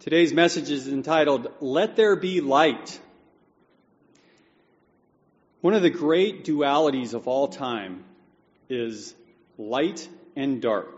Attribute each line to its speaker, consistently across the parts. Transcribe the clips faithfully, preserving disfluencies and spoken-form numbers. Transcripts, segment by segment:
Speaker 1: Today's message is entitled, Let There Be Light. One of the great dualities of all time is light and dark.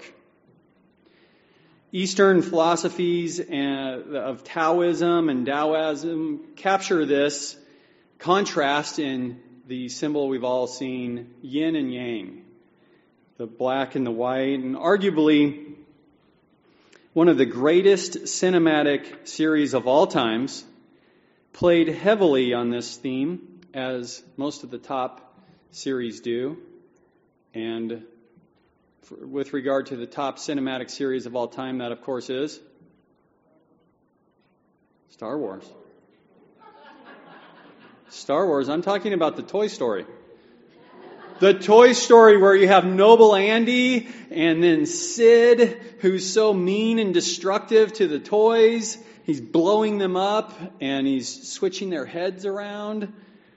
Speaker 1: Eastern philosophies of Taoism and Taoism capture this contrast in the symbol we've all seen, yin and yang, the black and the white, and arguably one of the greatest cinematic series of all times played heavily on this theme, as most of the top series do. And for, with regard to the top cinematic series of all time, that of course is Star Wars. Star Wars, I'm talking about the Toy Story. The Toy Story where you have Noble Andy and then Sid, who's so mean and destructive to the toys. He's blowing them up and he's switching their heads around.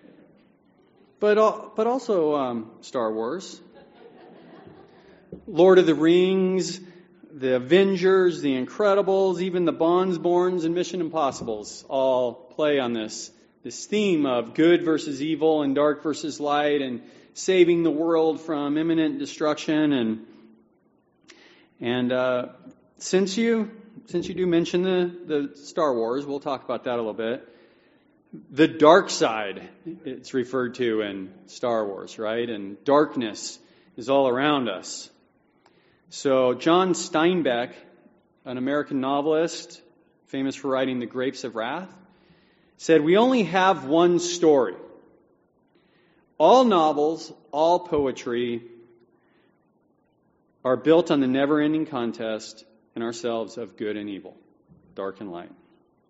Speaker 1: But but also um, Star Wars. Lord of the Rings, the Avengers, the Incredibles, even the Bondsborns and Mission Impossibles all play on this, this theme of good versus evil and dark versus light and saving the world from imminent destruction. And and uh, since you since you do mention the, the Star Wars, we'll talk about that a little bit. The dark side, it's referred to in Star Wars, right? And darkness is all around us. So John Steinbeck, an American novelist, famous for writing The Grapes of Wrath, said, "We only have one story. All novels, all poetry are built on the never-ending contest in ourselves of good and evil, dark and light.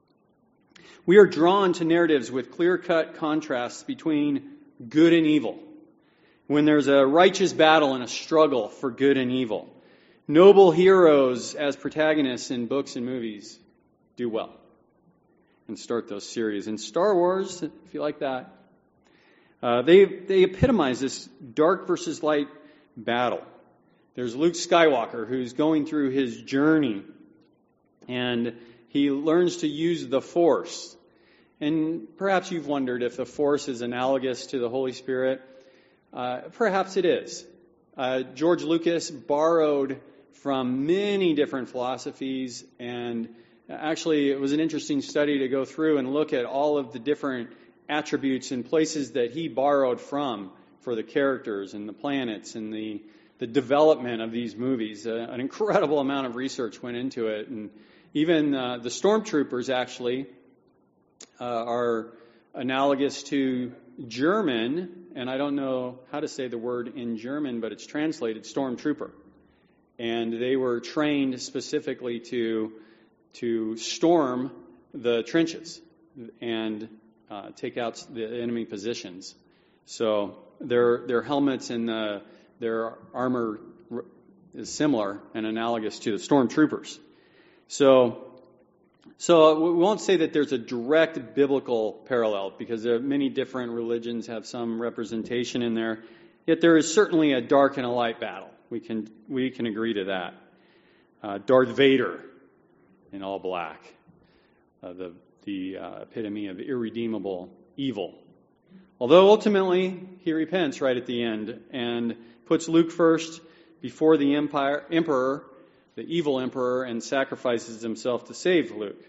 Speaker 1: We are drawn to narratives with clear-cut contrasts between good and evil. When there's a righteous battle and a struggle for good and evil, noble heroes as protagonists in books and movies do well and start those series. In Star Wars, if you like that, Uh, they they epitomize this dark versus light battle. There's Luke Skywalker who's going through his journey, and he learns to use the Force. And perhaps you've wondered if the Force is analogous to the Holy Spirit. Uh, perhaps it is. Uh, George Lucas borrowed from many different philosophies, and actually it was an interesting study to go through and look at all of the different attributes and places that he borrowed from for the characters and the planets and the the development of these movies. Uh, an incredible amount of research went into it, and even uh, the stormtroopers actually uh, are analogous to German, and I don't know how to say the word in German, but it's translated stormtrooper. And they were trained specifically to to storm the trenches and Uh, take out the enemy positions. So their their helmets and the, their armor is similar and analogous to the stormtroopers. So so we won't say that there's a direct biblical parallel, because there are many different religions have some representation in there. Yet there is certainly a dark and a light battle. We can we can agree to that. Uh, Darth Vader in all black. Uh, the the uh, epitome of irredeemable evil. Although ultimately he repents right at the end and puts Luke first before the empire, emperor, the evil emperor, and sacrifices himself to save Luke.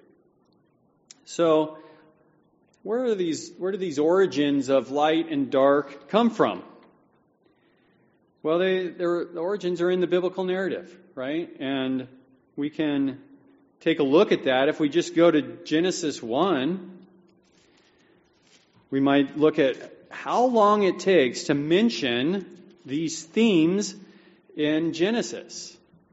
Speaker 1: So where are these? Where do these origins of light and dark come from? Well, they, the origins are in the biblical narrative, right? And we can take a look at that. If we just go to Genesis one, we might look at how long it takes to mention these themes in Genesis.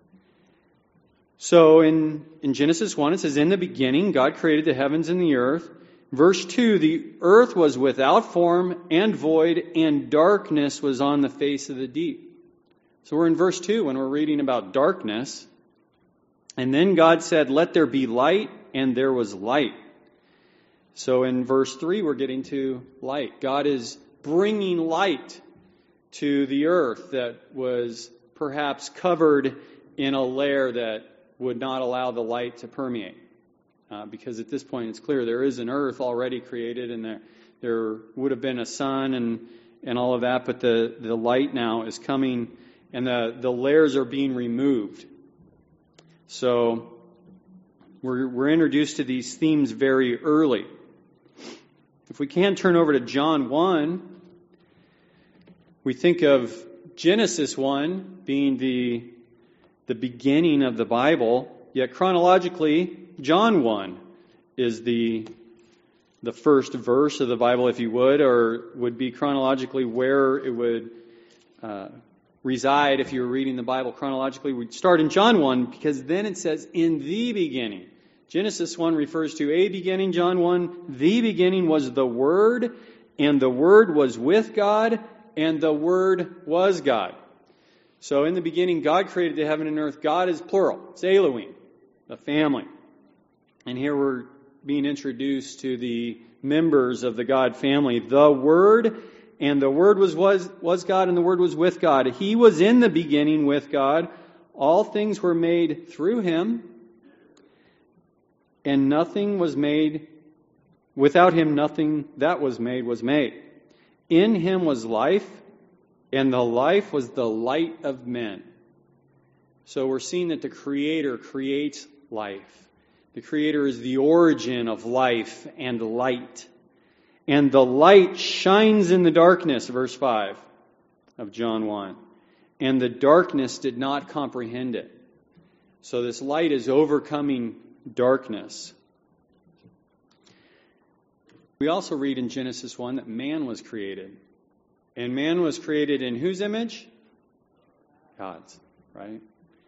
Speaker 1: So in, in Genesis one, it says, "In the beginning, God created the heavens and the earth." Verse two, "The earth was without form and void, and darkness was on the face of the deep." So we're in verse two when we're reading about darkness. And then God said, "Let there be light," and there was light. So in verse three, we're getting to light. God is bringing light to the earth that was perhaps covered in a layer that would not allow the light to permeate. uh, because at this point it's clear there is an earth already created, and there there would have been a sun and and all of that, but the, the light now is coming, and the, the layers are being removed. So we're we're introduced to these themes very early. If we can turn over to John one, we think of Genesis one being the the beginning of the Bible, yet chronologically, John one is the the first verse of the Bible, if you would, or would be chronologically where it would uh, reside if you were reading the Bible chronologically. We'd start in John one, because then it says, in the beginning. Genesis one refers to a beginning. John one, the beginning was the Word, and the Word was with God, and the Word was God. So in the beginning, God created the heaven and earth. God is plural. It's Elohim, the family. And here we're being introduced to the members of the God family. The Word, and the Word was, was, was God, and the Word was with God. He was in the beginning with God. All things were made through Him, and nothing was made, without Him nothing that was made was made. In Him was life, and the life was the light of men. So we're seeing that the Creator creates life. The Creator is the origin of life and light. And the light shines in the darkness, verse five of John one. And the darkness did not comprehend it. So this light is overcoming darkness. We also read in Genesis one that man was created. And man was created in whose image? God's, right?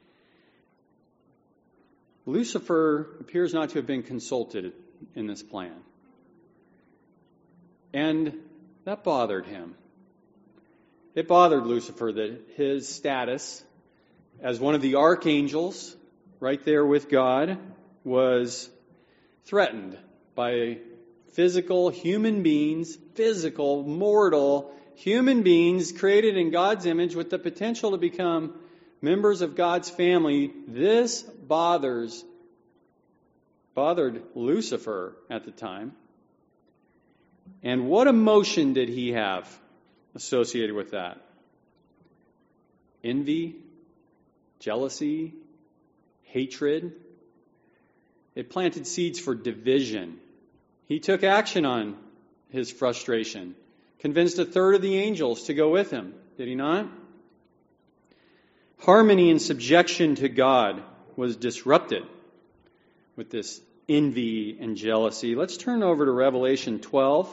Speaker 1: Lucifer appears not to have been consulted in this plan. And that bothered him. It bothered Lucifer that his status as one of the archangels, right there with God, was threatened by physical human beings, physical, mortal human beings created in God's image with the potential to become members of God's family. This bothers, bothered Lucifer at the time. And what emotion did he have associated with that? Envy, jealousy, hatred. It planted seeds for division. He took action on his frustration. Convinced a third of the angels to go with him. Did he not? Harmony and subjection to God was disrupted with this envy and jealousy. Let's turn over to Revelation twelve.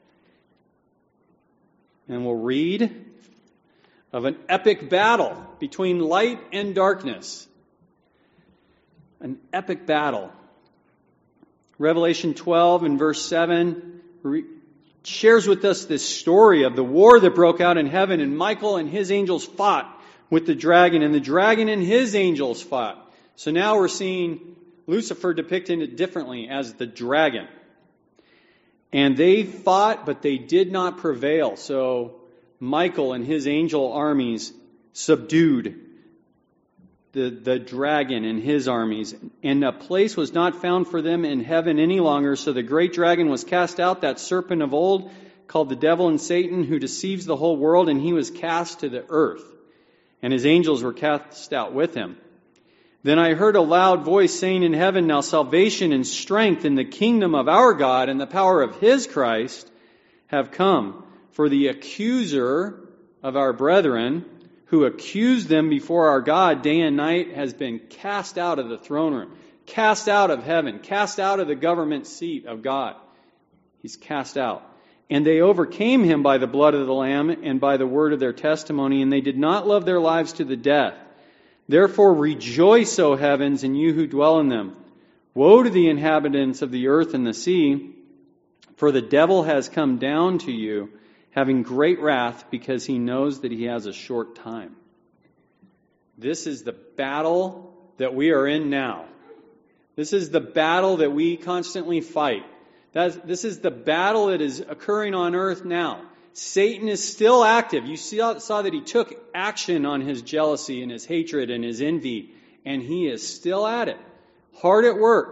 Speaker 1: And we'll read of an epic battle between light and darkness. An epic battle. Revelation twelve and verse seven re- shares with us this story of the war that broke out in heaven, and Michael and his angels fought with the dragon, and the dragon and his angels fought. So now we're seeing Lucifer depicted differently as the dragon. And they fought, but they did not prevail. So Michael and his angel armies subdued the, the dragon and his armies. And a place was not found for them in heaven any longer. So the great dragon was cast out, that serpent of old, called the devil and Satan, who deceives the whole world, and he was cast to the earth. And his angels were cast out with him. Then I heard a loud voice saying in heaven, now salvation and strength in the kingdom of our God and the power of His Christ have come. For the accuser of our brethren, who accused them before our God day and night, has been cast out of the throne room, cast out of heaven, cast out of the government seat of God. He's cast out. And they overcame him by the blood of the Lamb and by the word of their testimony, and they did not love their lives to the death. Therefore rejoice, O heavens, and you who dwell in them. Woe to the inhabitants of the earth and the sea, for the devil has come down to you, having great wrath, because he knows that he has a short time. This is the battle that we are in now. This is the battle that we constantly fight. That's, this is the battle that is occurring on earth now. Satan is still active. You saw, saw that he took action on his jealousy and his hatred and his envy, and he is still at it, hard at work,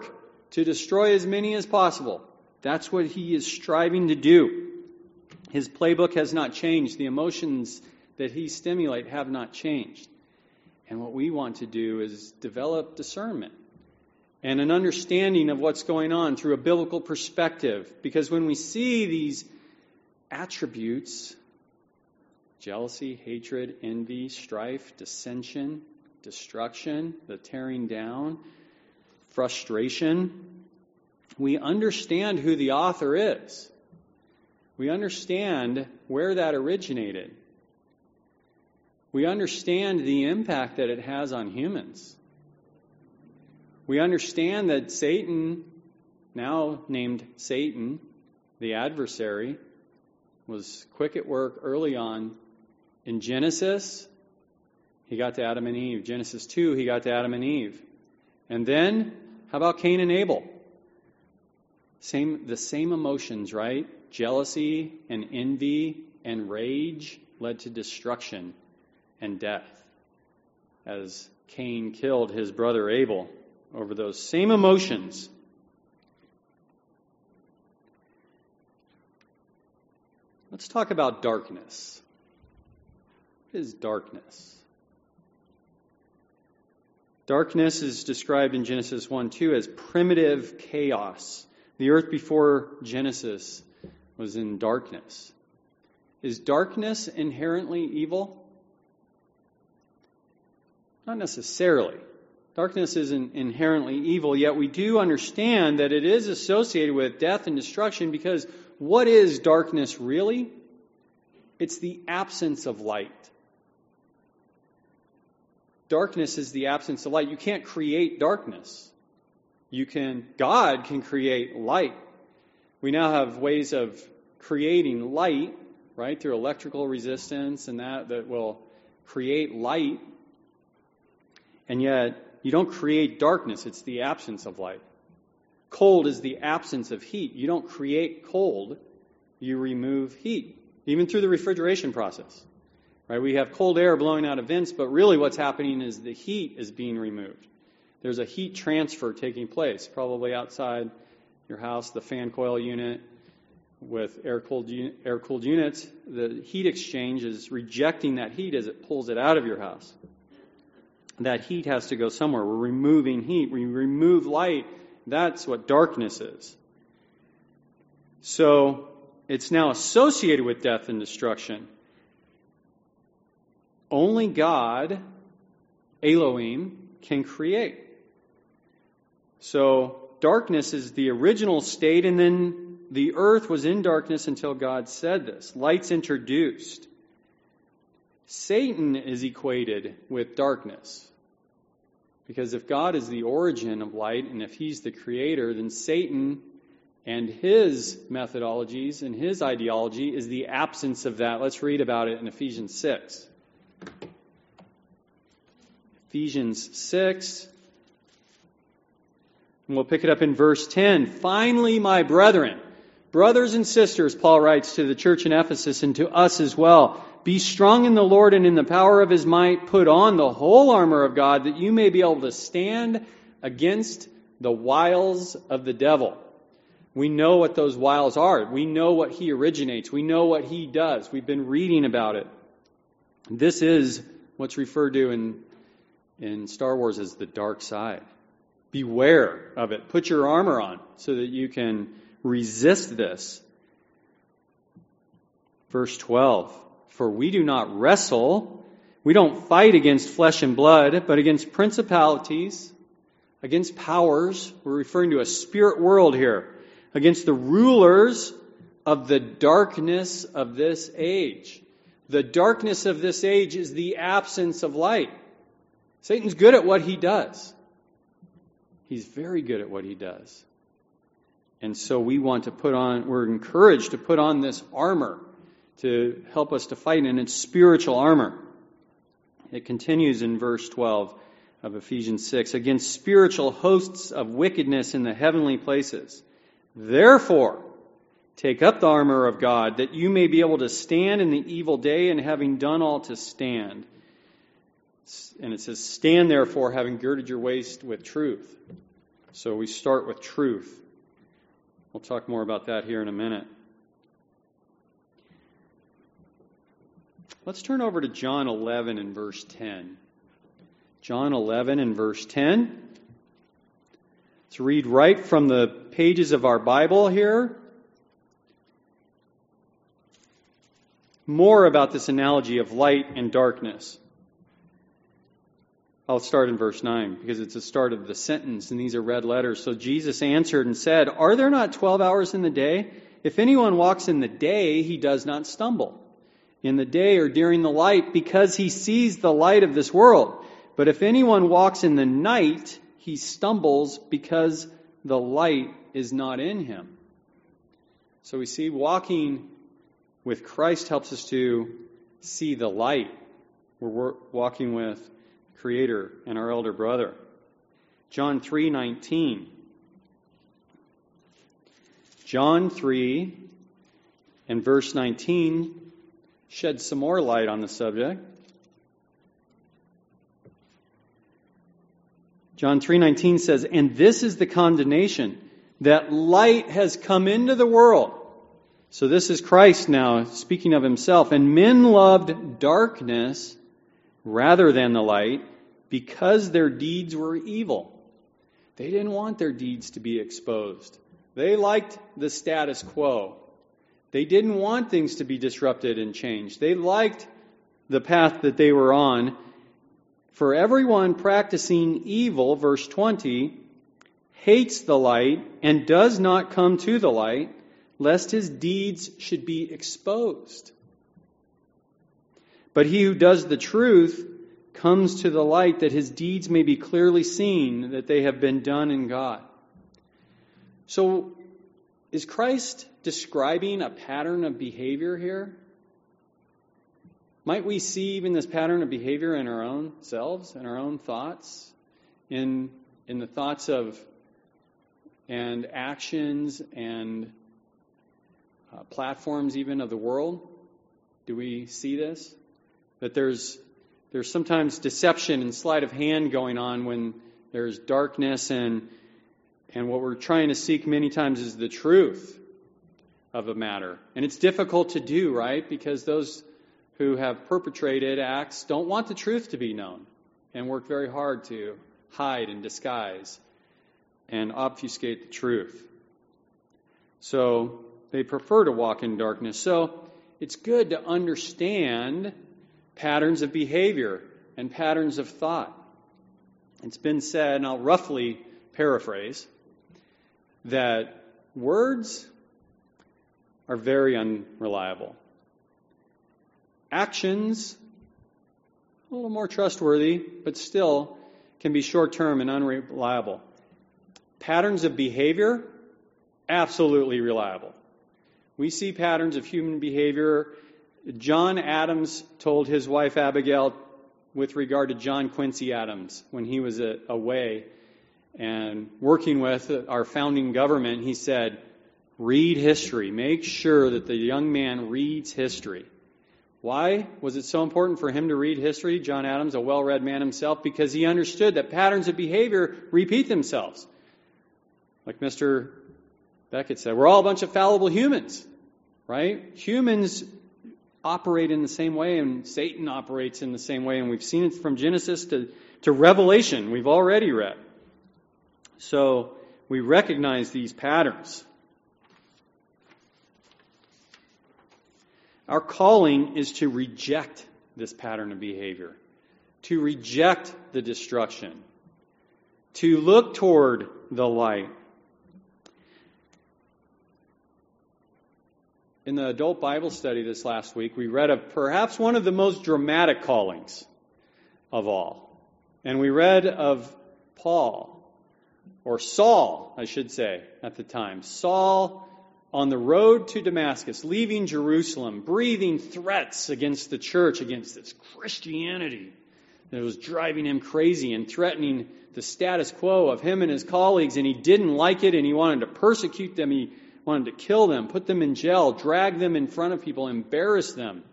Speaker 1: to destroy as many as possible. That's what he is striving to do. His playbook has not changed. The emotions that he stimulates have not changed. And what we want to do is develop discernment and an understanding of what's going on through a biblical perspective. Because when we see these attributes, jealousy, hatred, envy, strife, dissension, destruction, the tearing down, frustration, we understand who the author is. We understand where that originated. We understand the impact that it has on humans. We understand that Satan, now named Satan, the adversary, was quick at work early on. In Genesis, he got to Adam and Eve. Genesis two, he got to Adam and Eve. And then, how about Cain and Abel? Same, the same emotions, right? Jealousy and envy and rage led to destruction and death as Cain killed his brother Abel over those same emotions. Let's talk about darkness. What is darkness? Darkness is described in Genesis one two as primitive chaos. The earth before Genesis was in darkness. Is darkness inherently evil? Not necessarily. Darkness isn't inherently evil, yet we do understand that it is associated with death and destruction, because what is darkness really? It's the absence of light. Darkness is the absence of light. You can't create darkness. You can, God can create light. We now have ways of creating light, right, through electrical resistance and that, that will create light. And yet, you don't create darkness. It's the absence of light. Cold is the absence of heat. You don't create cold. You remove heat, even through the refrigeration process. Right? We have cold air blowing out of vents, but really what's happening is the heat is being removed. There's a heat transfer taking place, probably outside your house, the fan coil unit with air-cooled air-cooled units. The heat exchange is rejecting that heat as it pulls it out of your house. That heat has to go somewhere. We're removing heat. We remove light. That's what darkness is. So it's now associated with death and destruction. Only God, Elohim, can create. So darkness is the original state, and then the earth was in darkness until God said this. Light's introduced. Satan is equated with darkness. Because if God is the origin of light, and if he's the creator, then Satan and his methodologies and his ideology is the absence of that. Let's read about it in Ephesians six. Ephesians six. And we'll pick it up in verse ten. Finally, my brethren, brothers and sisters, Paul writes to the church in Ephesus and to us as well, be strong in the Lord and in the power of his might. Put on the whole armor of God, that you may be able to stand against the wiles of the devil. We know what those wiles are. We know what he originates. We know what he does. We've been reading about it. This is what's referred to in, in Star Wars as the dark side. Beware of it. Put your armor on so that you can resist this. Verse twelve. For we do not wrestle, we don't fight against flesh and blood, but against principalities, against powers. We're referring to a spirit world here. Against the rulers of the darkness of this age. The darkness of this age is the absence of light. Satan's good at what he does. He's very good at what he does. And so we want to put on, we're encouraged to put on this armor to help us to fight, and it's spiritual armor. It continues in verse twelve of Ephesians six, against spiritual hosts of wickedness in the heavenly places. Therefore, take up the armor of God, that you may be able to stand in the evil day, and having done all to stand. And it says, stand therefore, having girded your waist with truth. So we start with truth. We'll talk more about that here in a minute. Let's turn over to John eleven and verse ten. John eleven and verse ten. Let's read right from the pages of our Bible here. More about this analogy of light and darkness. I'll start in verse nine because it's the start of the sentence and these are red letters. So Jesus answered and said, "Are there not twelve hours in the day? If anyone walks in the day, he does not stumble in the day or during the light because he sees the light of this world. But if anyone walks in the night, he stumbles because the light is not in him." So we see walking with Christ helps us to see the light. We're walking with the Creator and our elder brother. John three nineteen. John three and verse nineteen sheds some more light on the subject. John three nineteen says, "And this is the condemnation, that light has come into the world." So this is Christ now speaking of himself. "And men loved darkness rather than the light because their deeds were evil." They didn't want their deeds to be exposed. They liked the status quo. They didn't want things to be disrupted and changed. They liked the path that they were on. "For everyone practicing evil," verse twenty, "hates the light and does not come to the light, lest his deeds should be exposed. But he who does the truth comes to the light, that his deeds may be clearly seen, that they have been done in God." So, is Christ describing a pattern of behavior here? Might we see even this pattern of behavior in our own selves, in our own thoughts, in in the thoughts of and actions and uh, platforms even of the world? Do we see this? That there's there's sometimes deception and sleight of hand going on when there's darkness, and and what we're trying to seek many times is the truth of a matter. And it's difficult to do, right? Because those who have perpetrated acts don't want the truth to be known and work very hard to hide and disguise and obfuscate the truth. So they prefer to walk in darkness. So it's good to understand patterns of behavior and patterns of thought. It's been said, and I'll roughly paraphrase, that words are very unreliable. Actions, a little more trustworthy, but still can be short-term and unreliable. Patterns of behavior, absolutely reliable. We see patterns of human behavior. John Adams told his wife Abigail with regard to John Quincy Adams when he was away and working with our founding government, he said, read history. Make sure that the young man reads history. Why was it so important for him to read history? John Adams, a well-read man himself, because he understood that patterns of behavior repeat themselves. Like Mister Beckett said, we're all a bunch of fallible humans, right? Humans operate in the same way, and Satan operates in the same way, and we've seen it from Genesis to, to Revelation. We've already read. So we recognize these patterns. Our calling is to reject this pattern of behavior, to reject the destruction, to look toward the light. In the adult Bible study this last week, we read of perhaps one of the most dramatic callings of all. And we read of Paul, or Saul, I should say, at the time. Saul on the road to Damascus, leaving Jerusalem, breathing threats against the church, against this Christianity that was driving him crazy and threatening the status quo of him and his colleagues. And he didn't like it, and he wanted to persecute them. He wanted to kill them, put them in jail, drag them in front of people, embarrass them,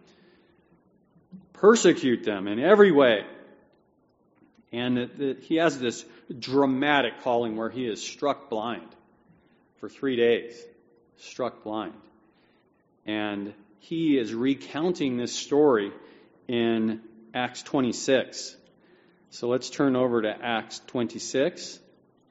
Speaker 1: persecute them in every way. And that he has this dramatic calling where he is struck blind for three days. Struck blind. And he is recounting this story in Acts twenty-six. So let's turn over to Acts twenty-six.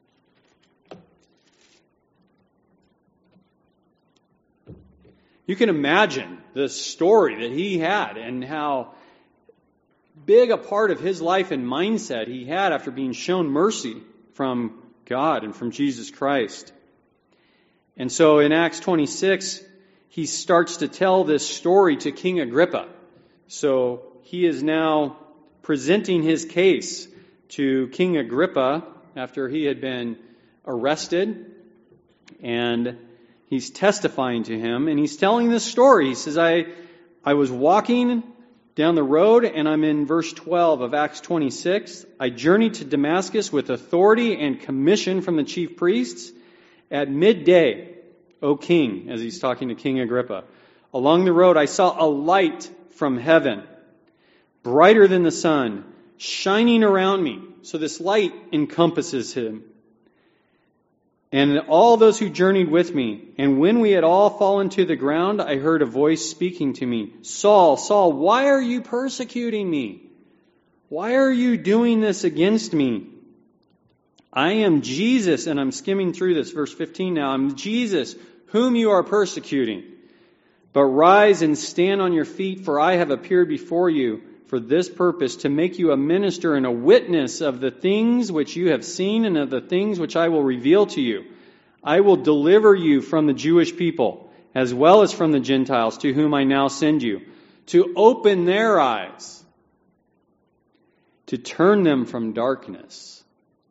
Speaker 1: You can imagine the story that he had and how big a part of his life and mindset he had after being shown mercy from God and from Jesus Christ. And so in Acts twenty-six, he starts to tell this story to King Agrippa. So he is now presenting his case to King Agrippa after he had been arrested, and he's testifying to him, and he's telling this story. He says, I, I was walking down the road, and I'm in verse twelve of Acts twenty-six. I journeyed to Damascus with authority and commission from the chief priests. At midday, O king, as he's talking to King Agrippa, along the road I saw a light from heaven, brighter than the sun, shining around me. So this light encompasses him. And all those who journeyed with me. And when we had all fallen to the ground, I heard a voice speaking to me, Saul, Saul, why are you persecuting me? Why are you doing this against me? I am Jesus, and I'm skimming through this, verse fifteen now. I'm Jesus, whom you are persecuting. But rise and stand on your feet, for I have appeared before you for this purpose, to make you a minister and a witness of the things which you have seen and of the things which I will reveal to you. I will deliver you from the Jewish people, as well as from the Gentiles, to whom I now send you, to open their eyes, to turn them from darkness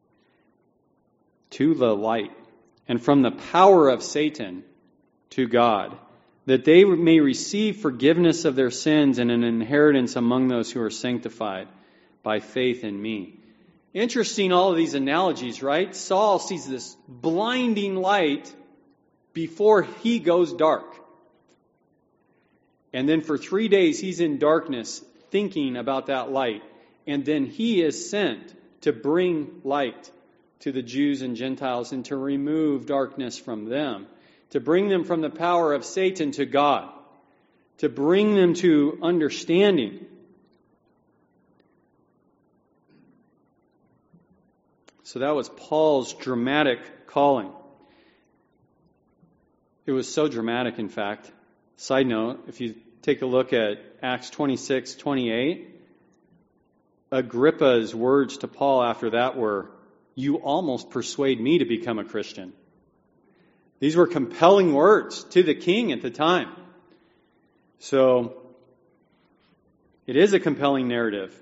Speaker 1: to the light, and from the power of Satan to God, that they may receive forgiveness of their sins and an inheritance among those who are sanctified by faith in me. Interesting, all of these analogies, right? Saul sees this blinding light before he goes dark. And then for three days he's in darkness thinking about that light. And then he is sent to bring light to the Jews and Gentiles and to remove darkness from them. To bring them from the power of Satan to God. To bring them to understanding. So that was Paul's dramatic calling. It was so dramatic, in fact. Side note, if you take a look at Acts twenty-six twenty-eight, Agrippa's words to Paul after that were, "You almost persuade me to become a Christian." These were compelling words to the king at the time. So, it is a compelling narrative.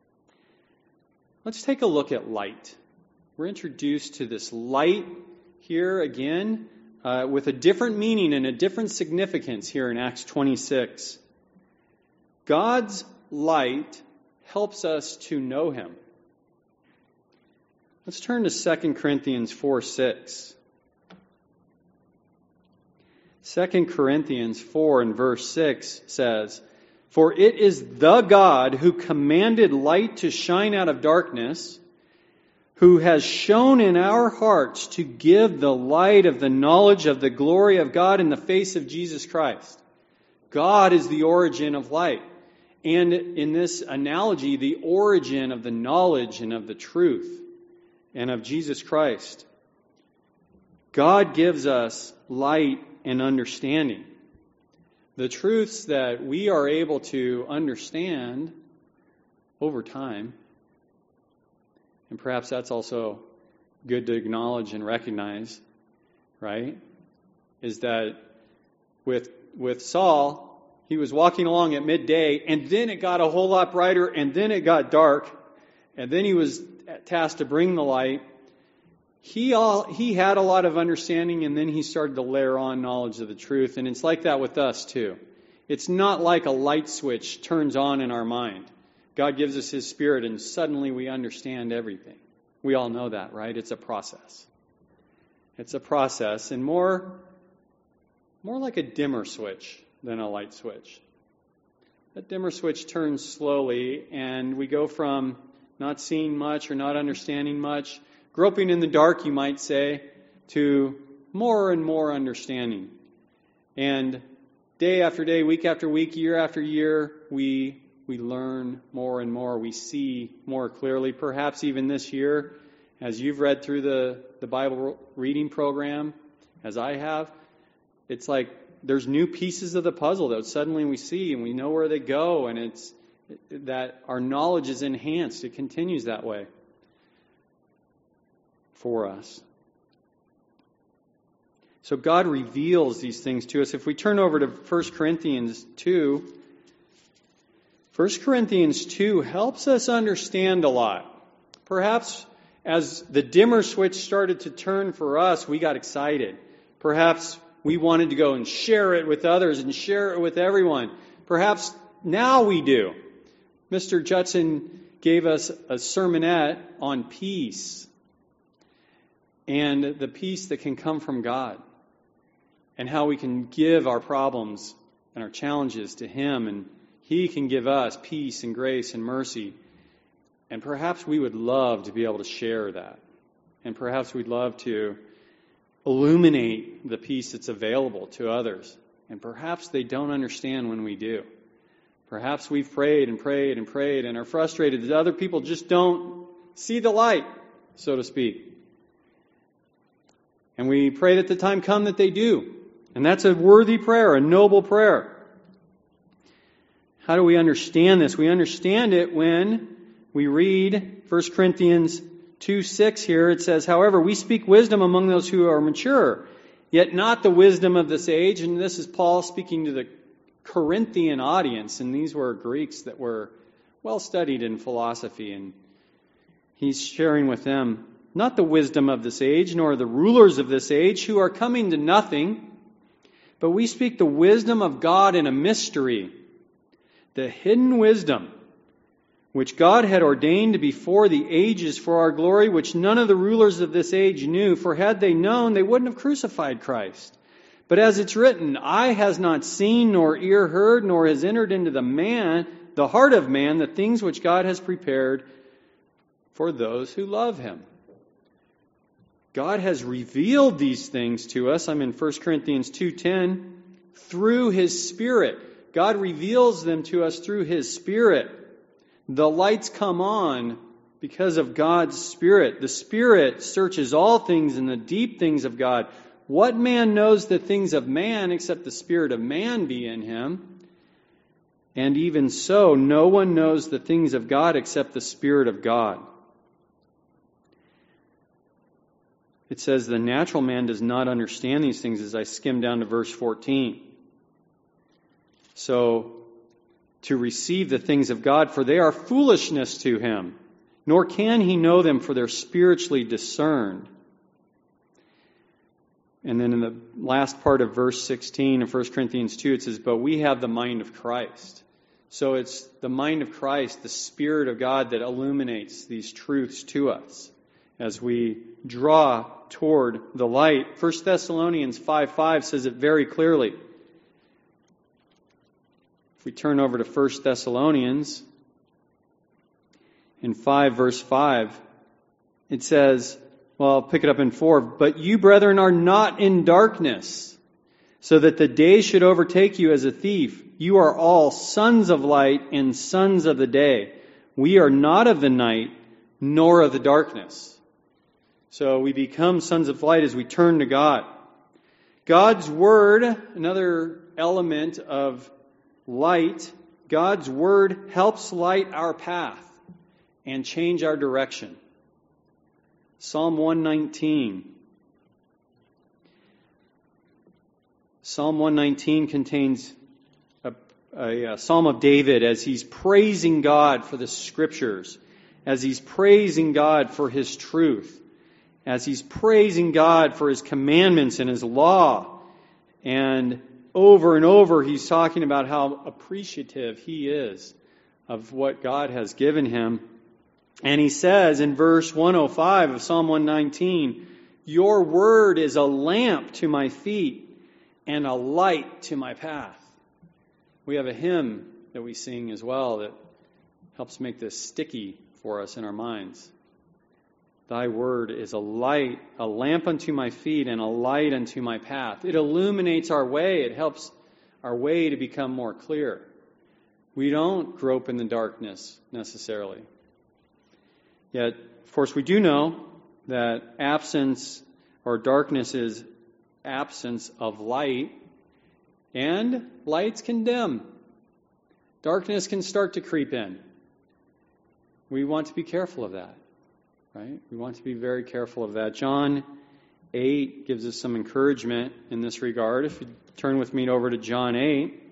Speaker 1: Let's take a look at light. We're introduced to this light here again uh, with a different meaning and a different significance here in Acts twenty-six. God's light helps us to know Him. Let's turn to Second Corinthians four six. Second Corinthians four and verse six says, "For it is the God who commanded light to shine out of darkness, who has shone in our hearts to give the light of the knowledge of the glory of God in the face of Jesus Christ." God is the origin of light. And in this analogy, the origin of the knowledge and of the truth and of Jesus Christ. God gives us light and understanding. The truths that we are able to understand over time. And perhaps that's also good to acknowledge and recognize, right? Is that with with Saul, he was walking along at midday, and then it got a whole lot brighter, and then it got dark, and then he was tasked to bring the light. He all he had a lot of understanding, and then he started to layer on knowledge of the truth. And it's like that with us too. It's not like a light switch turns on in our mind. God gives us His Spirit, and suddenly we understand everything. We all know that, right? It's a process. It's a process, and more, more like a dimmer switch than a light switch. That dimmer switch turns slowly, and we go from not seeing much or not understanding much, groping in the dark, you might say, to more and more understanding. And day after day, week after week, year after year, we we learn more and more. We see more clearly. Perhaps even this year, as you've read through the, the Bible reading program, as I have, it's like there's new pieces of the puzzle that suddenly we see and we know where they go, and it's that our knowledge is enhanced. It continues that way for us. So God reveals these things to us. If we turn over to First Corinthians two, First Corinthians two helps us understand a lot. Perhaps as the dimmer switch started to turn for us, we got excited. Perhaps we wanted to go and share it with others and share it with everyone. Perhaps now we do. Mister Judson gave us a sermonette on peace and the peace that can come from God, and how we can give our problems and our challenges to Him, and He can give us peace and grace and mercy. And perhaps we would love to be able to share that. And perhaps we'd love to illuminate the peace that's available to others. And perhaps they don't understand when we do. Perhaps we've prayed and prayed and prayed and are frustrated that other people just don't see the light, so to speak. And we pray that the time come that they do. And that's a worthy prayer, a noble prayer. How do we understand this? We understand it when we read First Corinthians two six here. It says, however, we speak wisdom among those who are mature, yet not the wisdom of this age. And this is Paul speaking to the Corinthian audience. And these were Greeks that were well studied in philosophy. And he's sharing with them, not the wisdom of this age, nor the rulers of this age who are coming to nothing, but we speak the wisdom of God in a mystery, the hidden wisdom, which God had ordained before the ages for our glory, which none of the rulers of this age knew, for had they known, they wouldn't have crucified Christ. But as it's written, eye has not seen, nor ear heard, nor has entered into the man, the heart of man, the things which God has prepared for those who love Him. God has revealed these things to us. I'm in First Corinthians two ten. Through His Spirit. God reveals them to us through His Spirit. The lights come on because of God's Spirit. The Spirit searches all things in the deep things of God. What man knows the things of man except the Spirit of man be in him? And even so, no one knows the things of God except the Spirit of God. It says the natural man does not understand these things, as I skim down to verse fourteen. So, to receive the things of God, for they are foolishness to him, nor can he know them, for they're spiritually discerned. And then in the last part of verse sixteen of First Corinthians two, it says, but we have the mind of Christ. So it's the mind of Christ, the Spirit of God, that illuminates these truths to us as we draw toward the light. First Thessalonians five five says it very clearly. If we turn over to First Thessalonians, in five verse five, it says, well, I'll pick it up in four, but you, brethren, are not in darkness, so that the day should overtake you as a thief. You are all sons of light and sons of the day. We are not of the night, nor of the darkness. So we become sons of light as we turn to God. God's Word, another element of light, God's Word helps light our path and change our direction. Psalm one nineteen. Psalm one nineteen contains a, a, a psalm of David as he's praising God for the Scriptures, as he's praising God for His truth, as he's praising God for His commandments and His law. And over and over he's talking about how appreciative he is of what God has given him. And he says in verse one oh five of Psalm one nineteen, your word is a lamp to my feet and a light to my path. We have a hymn that we sing as well that helps make this sticky for us in our minds. Thy word is a light, a lamp unto my feet, and a light unto my path. It illuminates our way. It helps our way to become more clear. We don't grope in the darkness necessarily. Yet, of course, we do know that absence or darkness is absence of light, and lights can dim. Darkness can start to creep in. We want to be careful of that. Right? We want to be very careful of that. John eight gives us some encouragement in this regard. If you turn with me over to John eight.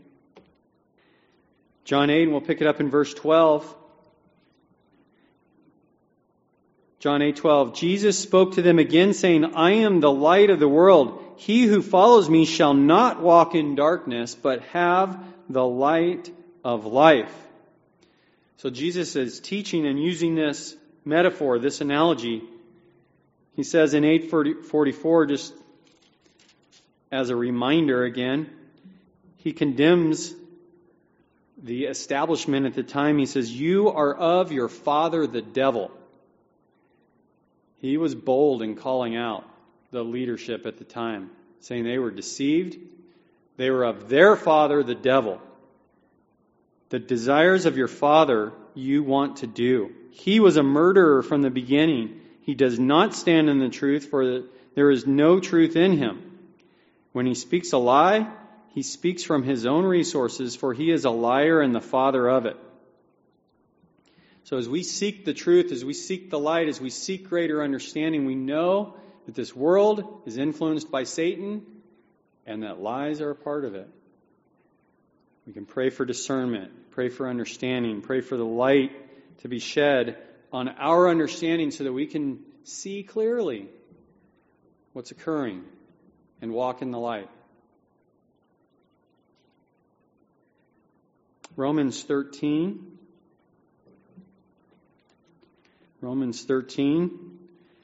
Speaker 1: John eight, and we'll pick it up in verse twelve. John eight twelve. Jesus spoke to them again, saying, I am the light of the world. He who follows me shall not walk in darkness, but have the light of life. So Jesus is teaching and using this metaphor, this analogy. He says in eight forty-four, just as a reminder again, he condemns the establishment at the time. He says, you are of your father the devil. He was bold in calling out the leadership at the time, saying they were deceived. They were of their father the devil. The desires of your father you want to do. He was a murderer from the beginning. He does not stand in the truth, for there is no truth in him. When he speaks a lie, he speaks from his own resources, for he is a liar and the father of it. So as we seek the truth, as we seek the light, as we seek greater understanding, we know that this world is influenced by Satan and that lies are a part of it. We can pray for discernment, pray for understanding, pray for the light to be shed on our understanding so that we can see clearly what's occurring and walk in the light. Romans thirteen. Romans thirteen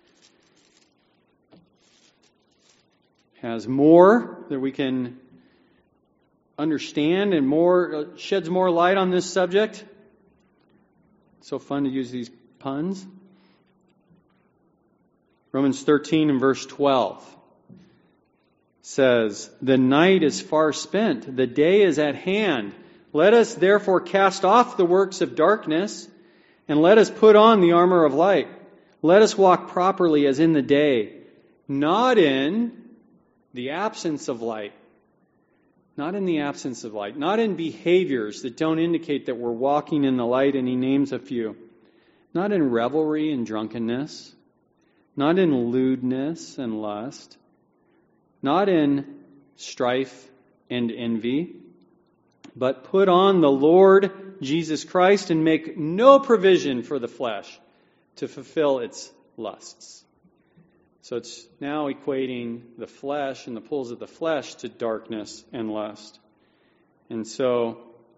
Speaker 1: has more that we can understand and more sheds more light on this subject. It's so fun to use these puns. Romans thirteen and verse twelve says, the night is far spent, the day is at hand. Let us therefore cast off the works of darkness, and let us put on the armor of light. Let us walk properly as in the day, not in the absence of light. Not in the absence of light. Not in behaviors that don't indicate that we're walking in the light, and he names a few. Not in revelry and drunkenness. Not in lewdness and lust. Not in strife and envy. But put on the Lord Jesus Christ and make no provision for the flesh to fulfill its lusts. So it's now equating the flesh and the pulls of the flesh to darkness and lust. And so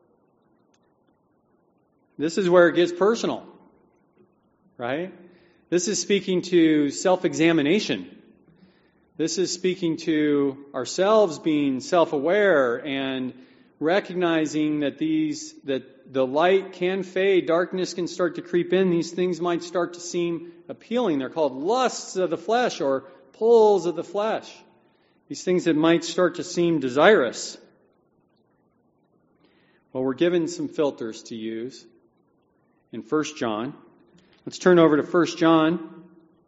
Speaker 1: this is where it gets personal, right? This is speaking to self-examination. This is speaking to ourselves being self-aware and recognizing that these that the light can fade, darkness can start to creep in. These things might start to seem appealing. They're called lusts of the flesh or pulls of the flesh. These things that might start to seem desirous. Well, we're given some filters to use in First John. Let's turn over to First John,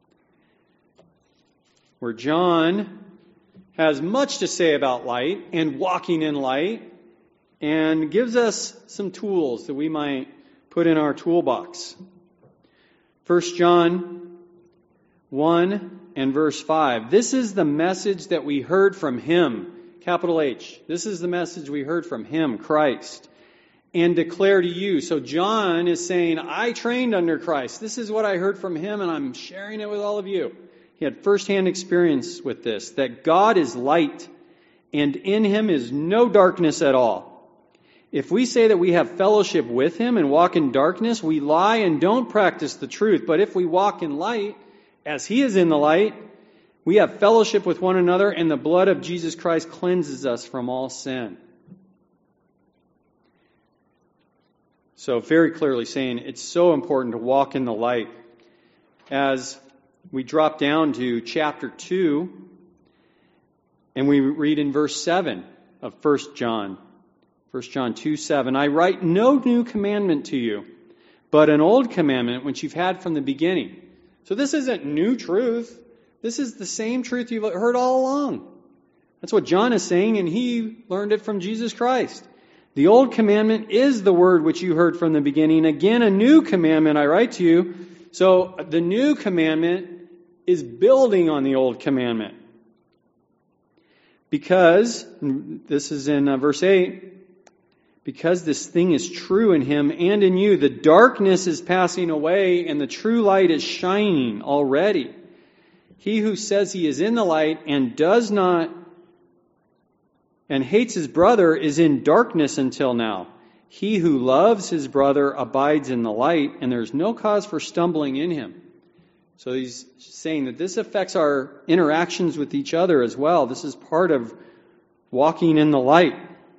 Speaker 1: where John has much to say about light and walking in light, and gives us some tools that we might put in our toolbox. First John one and verse five. This is the message that we heard from him, capital H. This is the message we heard from him, Christ, and declare to you. So John is saying, I trained under Christ. This is what I heard from him, and I'm sharing it with all of you. He had firsthand experience with this, that God is light, and in him is no darkness at all. If we say that we have fellowship with him and walk in darkness, we lie and don't practice the truth. But if we walk in light, as he is in the light, we have fellowship with one another, and the blood of Jesus Christ cleanses us from all sin. So very clearly saying it's so important to walk in the light. As we drop down to chapter two, and we read in verse seven of First John. First John two seven, I write no new commandment to you, but an old commandment which you've had from the beginning. So this isn't new truth. This is the same truth you've heard all along. That's what John is saying, and he learned it from Jesus Christ. The old commandment is the word which you heard from the beginning. Again, a new commandment I write to you. So the new commandment is building on the old commandment. Because, this is in uh, verse eight, because this thing is true in him and in you, the darkness is passing away and the true light is shining already. He who says he is in the light and does not and hates his brother is in darkness until now. He who loves his brother abides in the light, and there's no cause for stumbling in him. So he's saying that this affects our interactions with each other as well. This is part of walking in the light.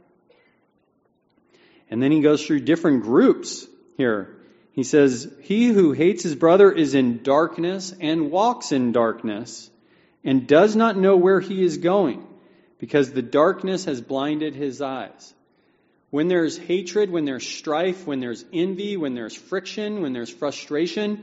Speaker 1: And then he goes through different groups here. He says, he who hates his brother is in darkness and walks in darkness and does not know where he is going, because the darkness has blinded his eyes. When there's hatred, when there's strife, when there's envy, when there's friction, when there's frustration,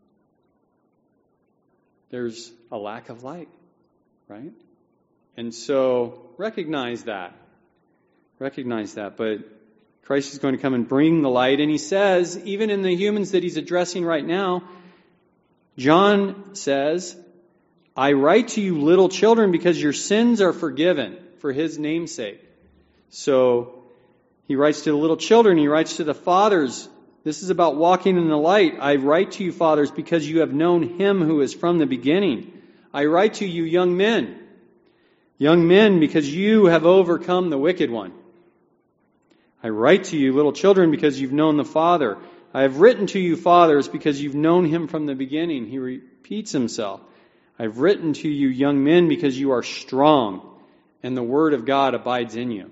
Speaker 1: there's a lack of light, right? And so recognize that. Recognize that. But Christ is going to come and bring the light. And he says, even in the humans that he's addressing right now, John says, I write to you, little children, because your sins are forgiven for his name's sake. So he writes to the little children. He writes to the fathers. This is about walking in the light. I write to you, fathers, because you have known him who is from the beginning. I write to you, young men. Young men, because you have overcome the wicked one. I write to you, little children, because you've known the Father. I have written to you, fathers, because you've known him from the beginning. He repeats himself. I've written to you, young men, because you are strong, and the word of God abides in you.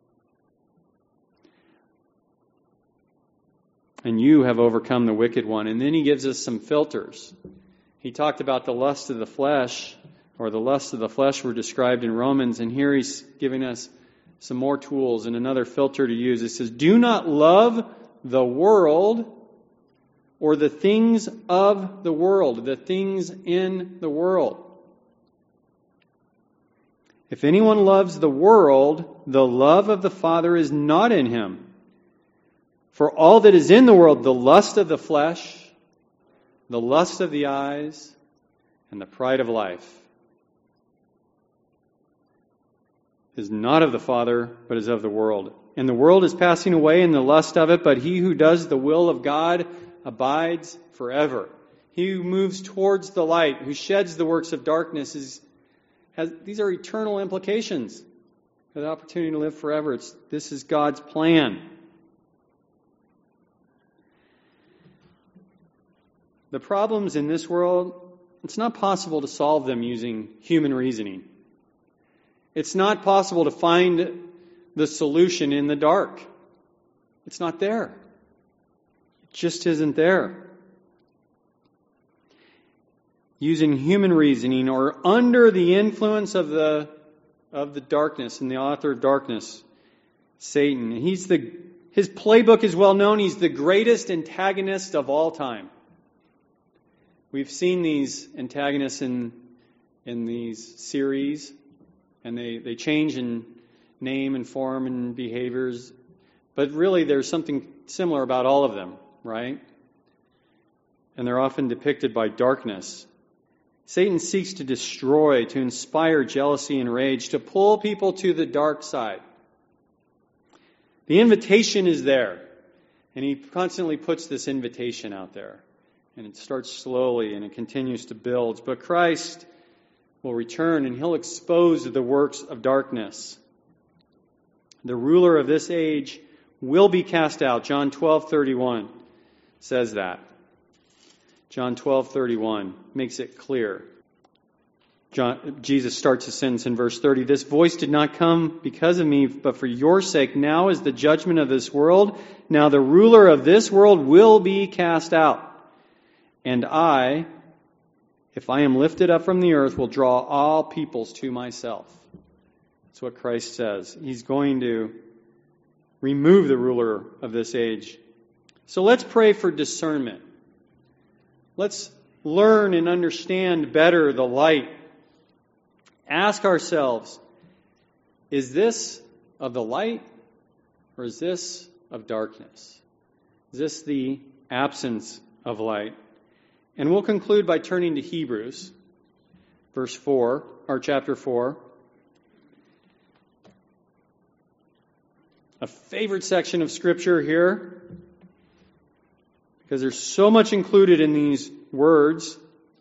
Speaker 1: And you have overcome the wicked one. And then he gives us some filters. He talked about the lust of the flesh, or the lust of the flesh were described in Romans, and here he's giving us some more tools and another filter to use. It says, do not love the world or the things of the world, the things in the world. If anyone loves the world, the love of the Father is not in him. For all that is in the world, the lust of the flesh, the lust of the eyes, and the pride of life, is not of the Father, but is of the world. And the world is passing away in the lust of it, but he who does the will of God abides forever. He who moves towards the light, who sheds the works of darkness, is has these are eternal implications. The opportunity to live forever. It's, this is God's plan. The problems in this world, it's not possible to solve them using human reasoning. It's not possible to find the solution in the dark. It's not there. It just isn't there. Using human reasoning or under the influence of the of the darkness and the author of darkness, Satan. He's the his playbook is well known. He's the greatest antagonist of all time. We've seen these antagonists in in these series. And they, they change in name and form and behaviors. But really there's something similar about all of them, right? And they're often depicted by darkness. Satan seeks to destroy, to inspire jealousy and rage, to pull people to the dark side. The invitation is there. And he constantly puts this invitation out there. And it starts slowly and it continues to build. But Christ will return and he'll expose the works of darkness. The ruler of this age will be cast out. John twelve thirty-one says that. John twelve thirty-one makes it clear. John, Jesus starts his sentence in verse thirty. This voice did not come because of me, but for your sake. Now is the judgment of this world. Now the ruler of this world will be cast out. And I if I am lifted up from the earth, will draw all peoples to myself. That's what Christ says. He's going to remove the ruler of this age. So let's pray for discernment. Let's learn and understand better the light. Ask ourselves, is this of the light or is this of darkness? Is this the absence of light? And we'll conclude by turning to Hebrews, verse four, or chapter four. A favorite section of Scripture here, because there's so much included in these words.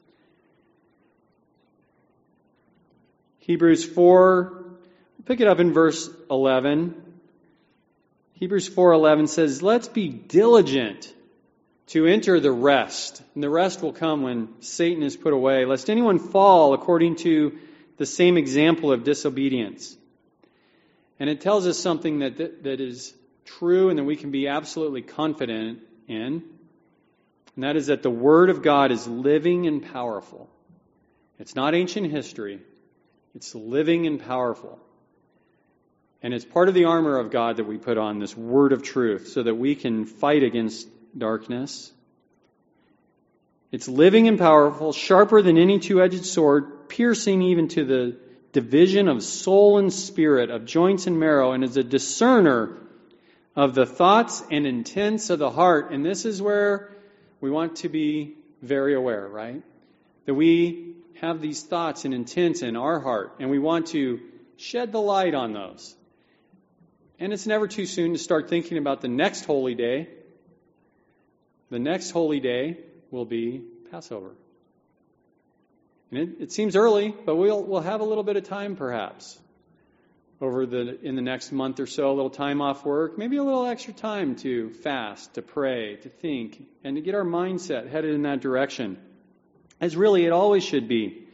Speaker 1: Hebrews four, pick it up in verse eleven. Hebrews four eleven says, let's be diligent to enter the rest. And the rest will come when Satan is put away, lest anyone fall according to the same example of disobedience. And it tells us something that, that, that is true and that we can be absolutely confident in. And that is that the Word of God is living and powerful. It's not ancient history. It's living and powerful. And it's part of the armor of God that we put on, this Word of truth, so that we can fight against darkness. It's living and powerful, sharper than any two-edged sword, piercing even to the division of soul and spirit, of joints and marrow, and is a discerner of the thoughts and intents of the heart. And this is where we want to be very aware, right? That we have these thoughts and intents in our heart, and we want to shed the light on those. And it's never too soon to start thinking about the next holy day. The next holy day will be Passover. And it, it seems early, but we'll we'll have a little bit of time perhaps over the in the next month or so, a little time off work, maybe a little extra time to fast, to pray, to think, and to get our mindset headed in that direction. As really it always should be.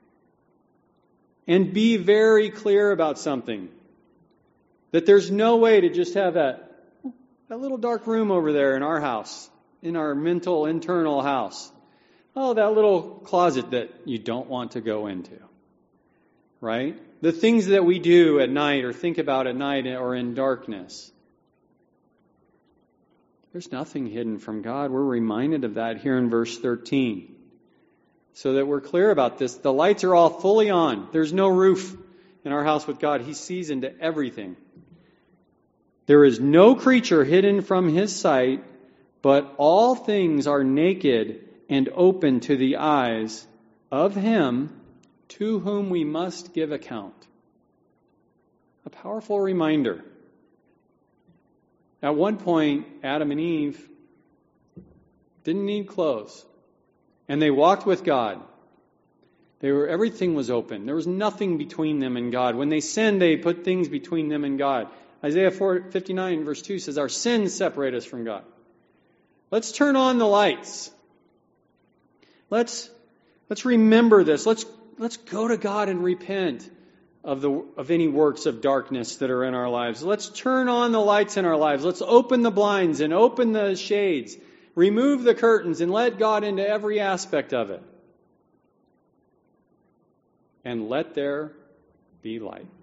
Speaker 1: And be very clear about something. That there's no way to just have that, that little dark room over there in our house, in our mental, internal house. Oh, that little closet that you don't want to go into. Right? The things that we do at night or think about at night or in darkness. There's nothing hidden from God. We're reminded of that here in verse thirteen. So that we're clear about this. The lights are all fully on. There's no roof in our house with God. He sees into everything. There is no creature hidden from His sight, but all things are naked and open to the eyes of Him to whom we must give account. A powerful reminder. At one point, Adam and Eve didn't need clothes. And they walked with God. They were, everything was open. There was nothing between them and God. When they sinned, they put things between them and God. Isaiah fifty-nine verse two says, our sins separate us from God. Let's turn on the lights. Let's, let's remember this. Let's, let's go to God and repent of the, of any works of darkness that are in our lives. Let's turn on the lights in our lives. Let's open the blinds and open the shades. Remove the curtains and let God into every aspect of it. And let there be light.